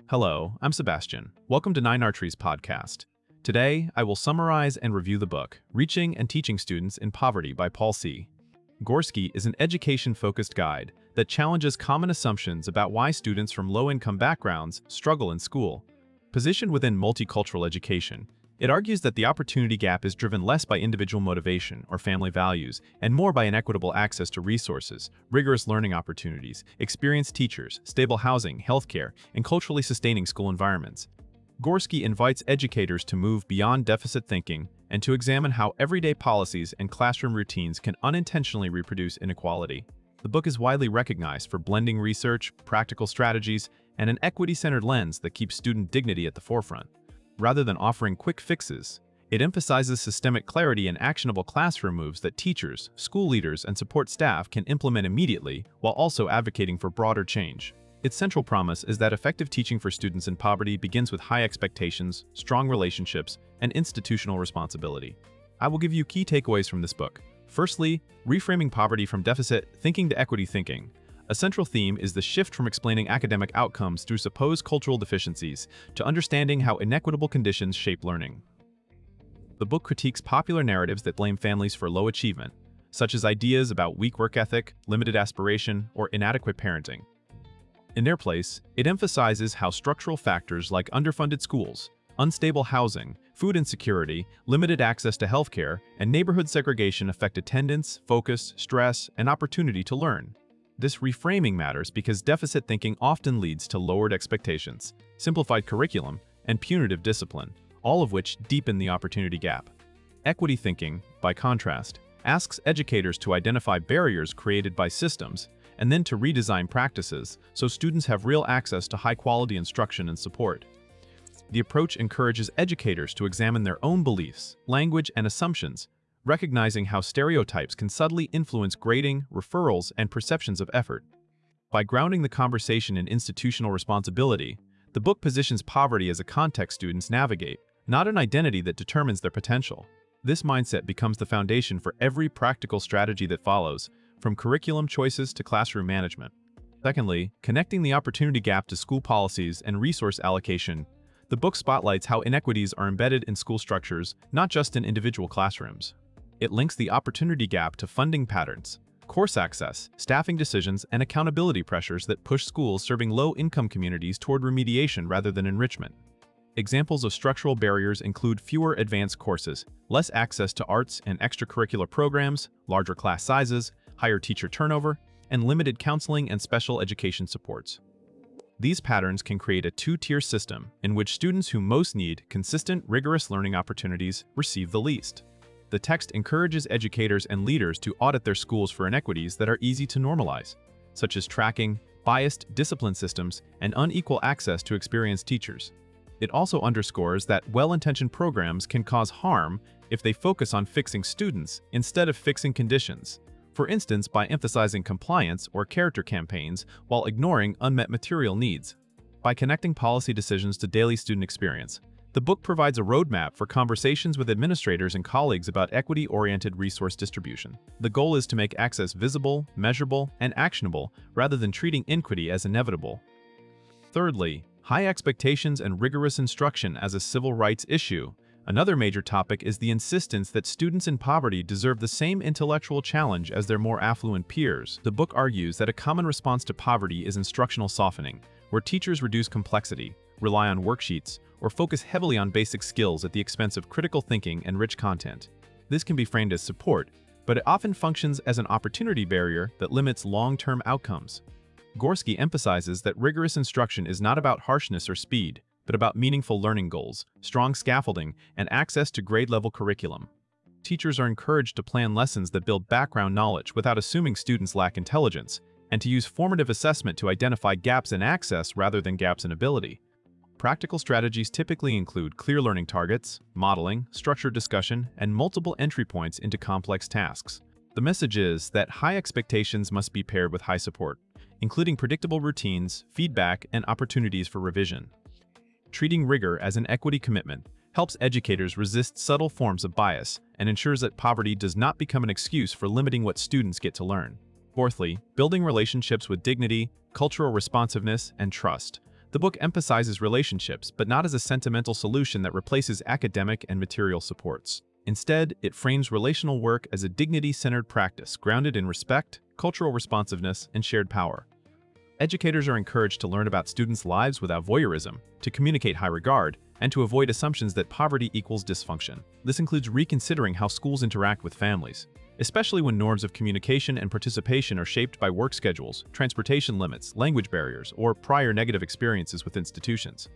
Hello, I'm Sebastian. Welcome to Nine Archery's podcast. Today, I will summarize and review the book, Reaching and Teaching Students in Poverty by Paul C. Gorski is an education-focused guide that challenges common assumptions about why students from low-income backgrounds struggle in school. Positioned within multicultural education, it argues that the opportunity gap is driven less by individual motivation or family values and more by inequitable access to resources, rigorous learning opportunities, experienced teachers, stable housing, healthcare, and culturally sustaining school environments. Gorski invites educators to move beyond deficit thinking and to examine how everyday policies and classroom routines can unintentionally reproduce inequality. The book is widely recognized for blending research, practical strategies, and an equity-centered lens that keeps student dignity at the forefront. Rather than offering quick fixes, it emphasizes systemic clarity and actionable classroom moves that teachers, school leaders, and support staff can implement immediately while also advocating for broader change. Its central promise is that effective teaching for students in poverty begins with high expectations, strong relationships, and institutional responsibility. I will give you key takeaways from this book. Firstly, reframing poverty from deficit thinking to equity thinking. A central theme is the shift from explaining academic outcomes through supposed cultural deficiencies to understanding how inequitable conditions shape learning. The book critiques popular narratives that blame families for low achievement, such as ideas about weak work ethic, limited aspiration, or inadequate parenting. In their place, it emphasizes how structural factors like underfunded schools, unstable housing, food insecurity, limited access to healthcare, and neighborhood segregation affect attendance, focus, stress, and opportunity to learn. This reframing matters because deficit thinking often leads to lowered expectations, simplified curriculum, and punitive discipline, all of which deepen the opportunity gap. Equity thinking, by contrast, asks educators to identify barriers created by systems and then to redesign practices so students have real access to high-quality instruction and support. The approach encourages educators to examine their own beliefs, language, and assumptions, recognizing how stereotypes can subtly influence grading, referrals, and perceptions of effort. By grounding the conversation in institutional responsibility, the book positions poverty as a context students navigate, not an identity that determines their potential. This mindset becomes the foundation for every practical strategy that follows, from curriculum choices to classroom management. Secondly, connecting the opportunity gap to school policies and resource allocation. The book spotlights how inequities are embedded in school structures, not just in individual classrooms. It links the opportunity gap to funding patterns, course access, staffing decisions, and accountability pressures that push schools serving low-income communities toward remediation rather than enrichment. Examples of structural barriers include fewer advanced courses, less access to arts and extracurricular programs, larger class sizes, higher teacher turnover, and limited counseling and special education supports. These patterns can create a two-tier system in which students who most need consistent, rigorous learning opportunities receive the least. The text encourages educators and leaders to audit their schools for inequities that are easy to normalize, such as tracking, biased discipline systems, and unequal access to experienced teachers. It also underscores that well-intentioned programs can cause harm if they focus on fixing students instead of fixing conditions, for instance by emphasizing compliance or character campaigns while ignoring unmet material needs. By connecting policy decisions to daily student experience, the book provides a roadmap for conversations with administrators and colleagues about equity-oriented resource distribution. The goal is to make access visible, measurable, and actionable rather than treating inequity as inevitable. Thirdly, high expectations and rigorous instruction as a civil rights issue. Another major topic is the insistence that students in poverty deserve the same intellectual challenge as their more affluent peers. The book argues that a common response to poverty is instructional softening, where teachers reduce complexity, rely on worksheets, or focus heavily on basic skills at the expense of critical thinking and rich content. This can be framed as support, but it often functions as an opportunity barrier that limits long-term outcomes. Gorski emphasizes that rigorous instruction is not about harshness or speed, but about meaningful learning goals, strong scaffolding, and access to grade-level curriculum. Teachers are encouraged to plan lessons that build background knowledge without assuming students lack intelligence, and to use formative assessment to identify gaps in access rather than gaps in ability. Practical strategies typically include clear learning targets, modeling, structured discussion, and multiple entry points into complex tasks. The message is that high expectations must be paired with high support, including predictable routines, feedback, and opportunities for revision. Treating rigor as an equity commitment helps educators resist subtle forms of bias and ensures that poverty does not become an excuse for limiting what students get to learn. Fourthly, building relationships with dignity, cultural responsiveness, and trust. The book emphasizes relationships, but not as a sentimental solution that replaces academic and material supports. Instead, it frames relational work as a dignity-centered practice grounded in respect, cultural responsiveness, and shared power. Educators are encouraged to learn about students' lives without voyeurism, to communicate high regard, and to avoid assumptions that poverty equals dysfunction. This includes reconsidering how schools interact with families, especially when norms of communication and participation are shaped by work schedules, transportation limits, language barriers, or prior negative experiences with institutions.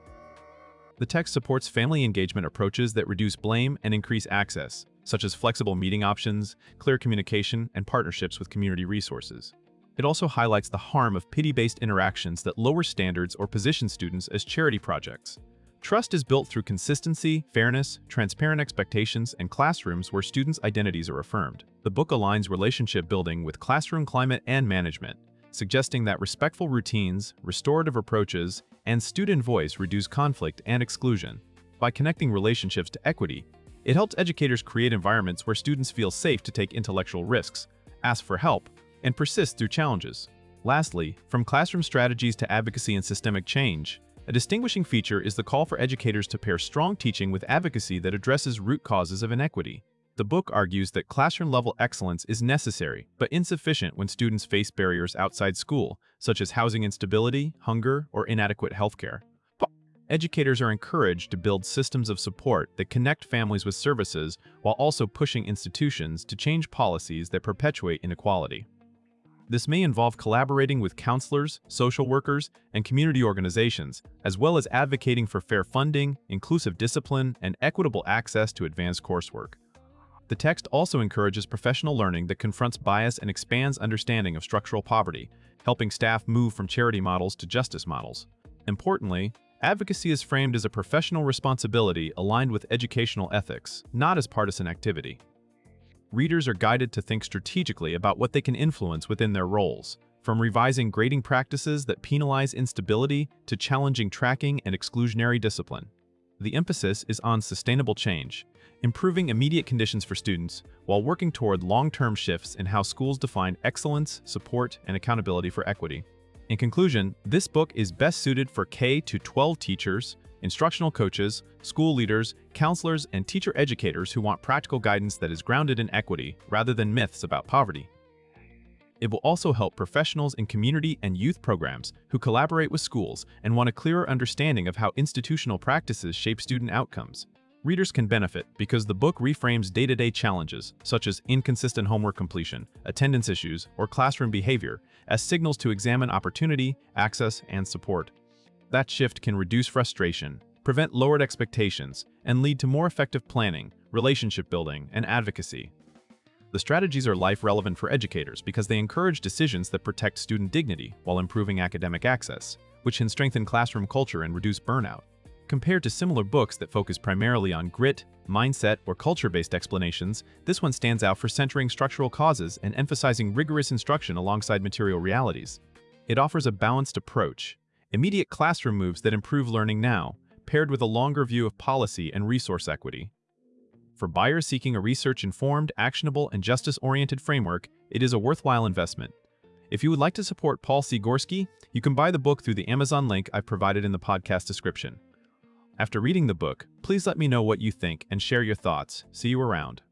The text supports family engagement approaches that reduce blame and increase access, such as flexible meeting options, clear communication, and partnerships with community resources. It also highlights the harm of pity-based interactions that lower standards or position students as charity projects. Trust is built through consistency, fairness, transparent expectations, and classrooms where students' identities are affirmed. The book aligns relationship building with classroom climate and management, suggesting that respectful routines, restorative approaches, and student voice reduce conflict and exclusion. By connecting relationships to equity, it helps educators create environments where students feel safe to take intellectual risks, ask for help, and persist through challenges. Lastly, from classroom strategies to advocacy and systemic change, a distinguishing feature is the call for educators to pair strong teaching with advocacy that addresses root causes of inequity. The book argues that classroom-level excellence is necessary but insufficient when students face barriers outside school, such as housing instability, hunger, or inadequate healthcare. Educators are encouraged to build systems of support that connect families with services while also pushing institutions to change policies that perpetuate inequality. This may involve collaborating with counselors, social workers, and community organizations, as well as advocating for fair funding, inclusive discipline, and equitable access to advanced coursework. The text also encourages professional learning that confronts bias and expands understanding of structural poverty, helping staff move from charity models to justice models. Importantly, advocacy is framed as a professional responsibility aligned with educational ethics, not as partisan activity. Readers are guided to think strategically about what they can influence within their roles, from revising grading practices that penalize instability to challenging tracking and exclusionary discipline. The emphasis is on sustainable change, improving immediate conditions for students while working toward long-term shifts in how schools define excellence, support, and accountability for equity. In conclusion, this book is best suited for K-12 teachers, instructional coaches, school leaders, counselors, and teacher educators who want practical guidance that is grounded in equity rather than myths about poverty. It will also help professionals in community and youth programs who collaborate with schools and want a clearer understanding of how institutional practices shape student outcomes. Readers can benefit because the book reframes day-to-day challenges, such as inconsistent homework completion, attendance issues, or classroom behavior, as signals to examine opportunity, access, and support. That shift can reduce frustration, prevent lowered expectations, and lead to more effective planning, relationship building, and advocacy. The strategies are life-relevant for educators because they encourage decisions that protect student dignity while improving academic access, which can strengthen classroom culture and reduce burnout. Compared to similar books that focus primarily on grit, mindset, or culture-based explanations, this one stands out for centering structural causes and emphasizing rigorous instruction alongside material realities. It offers a balanced approach, immediate classroom moves that improve learning now, paired with a longer view of policy and resource equity. For buyers seeking a research-informed, actionable, and justice-oriented framework, it is a worthwhile investment. If you would like to support Paul C. Gorski, you can buy the book through the Amazon link I've provided in the podcast description. After reading the book, please let me know what you think and share your thoughts. See you around.